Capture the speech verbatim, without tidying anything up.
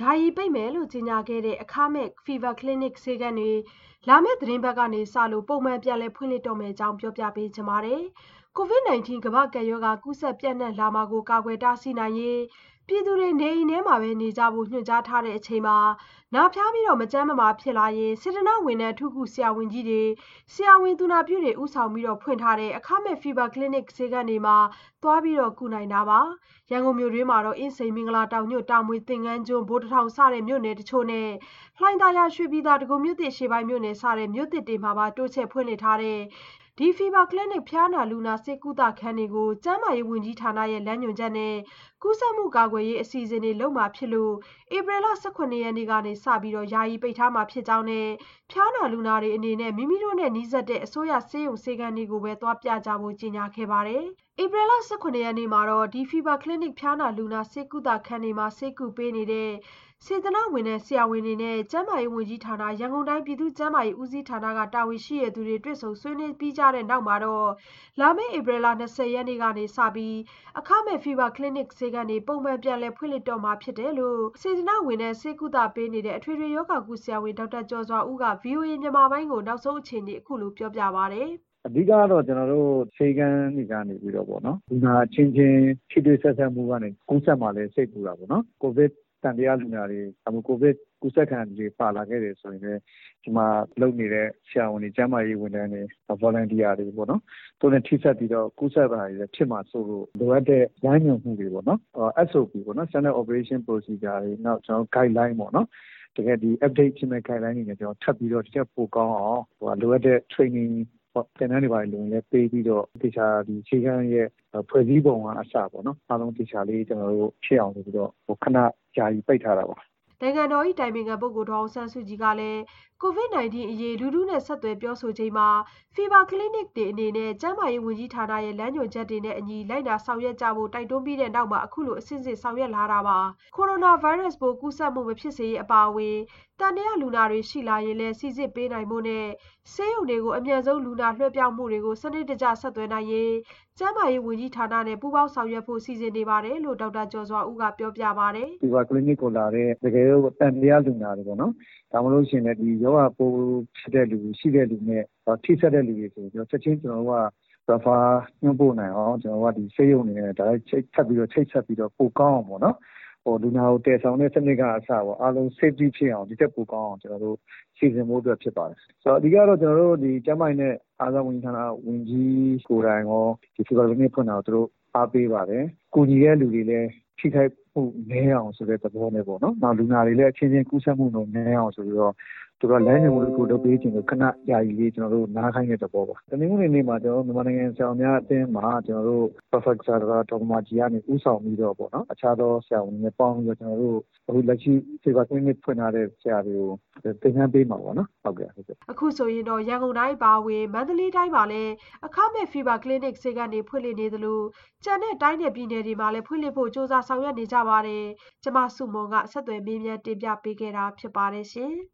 ယာယီပိတ်မယ်လို့ကြေညာခဲ့တဲ့အခမဲ့ Fever Clinic ဆေးခန်းတွေလာမယ့်သီတင်းပတ်ကစလို့ပုံမှန်ပြန်လည်ဖွင့်လှစ်တော့မယ့်အကြောင်းပြောပြပေးချင်ပါတယ်။ ကိုဗစ် ၁၉ ကမ္ဘာ့ကပ်ရောဂါကူးစက်ပျံ့နှံ့လာမှာကိုကာကွယ်တားဆီးနိုင်ရေးပြည်သူတွေနေအိမ်ထဲမှာပဲနေကြဖို့ညွှန်ကြားထားတဲ့အချိန်မှာနာဖျားပြီးမကျန်းမမာဖြစ်လာရင်စေတနာ့ဝန်ထမ်းအထူးကုဆရာဝန်ကြီးတွေဆရာဝန်သူနာပြုတွေဦးဆောင်ပြီးဖွင့်ထားတဲ့အခမဲ့ Fever Clinic ဆေးခန်းတွေမှာသွားပြီးကုနိုင်တာပါ။ ရန်ကုန်မြို့တွင်းမှာတော့အင်းစိန်မင်္ဂလာတောင်ညွှန့်တာမွေသင်္ကန်းကျွန်းဗိုလ်တထောင်စတဲ့မြို့နယ်တချို့နဲ့လှိုင်သာယာရွှေပြည်သာဒဂုံမြို့သစ်အရှေ့ပိုင်းမြို့နယ်စတဲ့မြို့သစ်တွေမှာပါတိုးချဲ့ဖွင့်လှစ်ထားတဲ့ဒီ Fever Clinic ဖျားနာလူနာဆေးကုသခန်းတွေကိုကျန်းမာရေးဝန်ကြီးဌာနရဲ့လမ်းညွှန်ချက်နဲ့ကူးစက်မှုကာကွယ်ရေးအစီအစဉ်တွေလုပ်မှာဖြစ်လို့ဧပြီလ ၁၇ ရက်နေ့ကစပြီးယာယီပိတ်ထားမှာဖြစ်ကြောင်းနဲ့ဖျားနာလူနာတွေအနေနဲ့မိမိတို့နဲ့နီးစပ်တဲ့အစိုးရဆေးရုံဆေးခန်းတွေကိုပဲသွားပြကြဖို့ကြေညာခဲ့ပါတယ်။ ဧပြီလ ၁၇ ရက်နေ့မှာတော့ဒီ Fever Clinic ဖျားနာလူနာဆေးကုသခန်းတွေမှာဆေးကုပေးနေတဲ့စေတနာ့ဝန်ထမ်းဆရာဝန်တွေနဲ့ကျန်းမာရေးဝန်ကြီးဌာနရန်ကုန်တိုင်းပြည်သူ့ကျန်းမာရေးဦးစီးဌာနကတာဝန်ရှိသူတွေတွေ့ဆုံဆွေးနွေးပြီးကြတဲ့နောက်မှာတော့လာမယ့်ဧပြီလ ၂၀ ရက်နေ့ကစပြီးအခမဲ့ Fever Clinic ဆေးခန်းတွေပုံမှန်ပြန်လည်ဖွင့်လှစ်တော့မှာဖြစ်တယ်လို့စေတနာ့ဝန်ထမ်းဆေးကုသပေးနေတဲ့အထွေထွေရောဂါကုဆရာဝန်ဒေါက်တာကျော်စွာဦးက ဗွီအိုအေမြန်မာပိုင်းကိုနောက်ဆုံးအခြေအနေအခုလိုပြောပြပါတယ်။အဓိကတော့ကျွန်တော်တို့ဆေးကန်းတွေကနေပြီးတော့ပေါ့နော်လူနာချင်းချင်းထိတွေ့ဆက်ဆံမှုကနေကူးစက်မှလည်းစိတ်ပူတာပေါ့နော်ကိုဗစ်တန်တရားလူနာတွေအခုကိုဗစ်ကူးစက်ခံတွေပါလာခဲ့တယ်ဆိုရင်လည်းဒီမှာလုပ်နေတဲ့ဆရာဝန်တွေကျန်းမာရေးဝန်ထမ်းတွေ volunteer တွေပေါ့နော်သူတို့ထိဆက်ပြီးတော့ကူးစက်တာတွေဖြစ်မှာဆိုလို့လိုအပ်တဲ့လမ်းညွှန်မှုတွေပေါ့နော် S O P ပေါ့နော် Standard Operation Procedure တွေနောက်ကျွန်တော် guideline ပေါ့နော်တကယ်ဒီ update ဖြစ်မဲ့ guideline တွေနဲ့ကျွန်တော်ထပ်ပြီးတော့တစ်ချက်ပိုကောင်းအောင်ဟိုလိုအပ်တဲ့ training သင်တန်းတွေပါလုံလည်းပေးပြီးတော့တခြားဒီခြေကန်းရဲ့ဖွဲ့စည်းပုံကအစပေါ့နော်အားလုံးတခြားလေးကျွန်တော်တို့ဖြစ်အောင်ပြီးတော့ဟိုခဏကြာကြီးပိတ်ထားတာပါနိုင်ငံတော်၏တိုင်ပင်ခံပုဂ္ဂိုလ်ဒေါ်အောင်ဆန်းစုကြည်ကလည်းကိုဗစ် ၁၉ အရေးလူထုနဲ့ဆက်သွယ်ပြောဆိုချိန်မှာ Fever Clinic တွေအနေနဲ့ကျန်းမာရေးဝန်ကြီးဌာနရဲ့လမ်းညွှန်ချက်တွေနဲ့အညီလိုက်နာဆောင်ရွက်ကြဖို့တိုက်တွန်းပြီးတဲ့နောက်မှာအခုလိုအဆင့်ဆင့်ဆောင်ရွက်လာတာပါ။ ကိုရိုနာဗိုင်းရပ်စ်ပိုးကူးစက်မှုမဖြစ်စေရေးအပါအဝင်တန်တရားလူနာတွေရှိလာရင်လည်းစိစစ်ပေးနိုင်ဖို့နဲ့ဆေးရုံတွေကိုအမြန်ဆုံးလူနာလွှဲပြောင်းမှုတွေကိုစနစ်တကျဆက်သွယ်နိုင်ရေးကျန်းမာရေးဝန်ကြီးဌာနနဲ့ပူးပေါင်းဆောင်ရွက်ဖို့စီစဉ်နေပါတယ်လို့ဒေါက်တာကျော်စွာဦးကပြောပြပါတယ်။ Fever Clinic ကိုလာတဲ့တကယ်လို့တန်တရားလူနာတွေပေါ့နော်ဒါမှမဟုတ်ရှင်လည်းဒီရောဂါပိုးဖြစ်တဲ့လူရှိတဲ့လူနဲ့ထိစပ်တဲ့လူတွေဆိုတော့ချက်ချင်းကျွန်တော်တို့က refer ညွှန်ပို့နိုင်အောင်ကျွန်တော်တို့ကဒီဆေးရုံတွေနဲ့ဒါချိတ်ဆက်ပြီးတော့ချိတ်ဆက်ပြီးတော့ပိုကောင်းအောင်ပေါ့နော်ဟိုလူနာကိုတည်ဆောင်တဲ့စနစ်ကအစပေါ့အားလုံး safety ဖြစ်အောင်ဒီတက်ပိုကောင်းအောင်ကျွန်တော်တို့စီစဉ်ဖို့အတွက်ဖြစ်ပါတယ်ဆိုတော့အဓိကတော့ကျွန်တော်တို့ဒီကျန်းမာရေးနဲ့အားကစားဝန်ကြီးဌာနဝန်ကြီးကိုယ်တိုင်ရောဒီ Fever Clinic ဖွင့်တာကိုသူတို့အားပေးပါတယ်ကူညီတဲ့လူတွေလည်းထိခိုက်မှုနည်းအောင်ဆိုတဲ့သဘောနဲ့ပေါ့နော်နောက်လူနာတွေလည်းအချင်းချင်းကူးစက်မှုနည်းအောင်ဆိုပြီးတော့သူတို့လမ်းညွှန်မှုကိုလုပ်ပေးခြင်းကိုခဏကြာကြီးလေးကျွန်တော်တို့နားခိုင်းတဲ့သဘောပါတနင်္ဂနွေနေ့မှာကျွန်တော်တို့မြန်မာနိုင်ငံဆရာများအသင်းမှာကျွန်တော်တို့ Professor ဒေါက်တာကြီးကနေဦးဆောင်ပြီးတော့ပေါ့နော်အခြားသောဆရာဝန်တွေပေါင်းပြီးတော့ကျွန်တော်တို့အခုလက်ရှိ Fever Clinic ဖွင့်ထားတဲ့ဆရာတွေကိုသင်တန်းပေးမှာပေါ့နော်ဟုတ်ကဲ့ဟုတ်ကဲ့အခုဆိုရင်တော့ရန်ကုန်တိုင်းပါဝင်မန္တလေးတိုင်းမှာလည်းအခမဲ့ Fever Clinic ဆေးခန်းတွေဖွင့်လှစ်နေသလိုကျန်တဲ့တိုင်းနယ်ပြည်နယ်တွေမှာလည်းဖွင့်လှစ်ဖို့စ조사ဆောင်ရွက်နေကြပါတယ်ကျမဆုမွန်ကဆက်သွယ်မေးမြန်းတင်ပြပေးခဲ့တာဖြစ်ပါတယ်ရှင်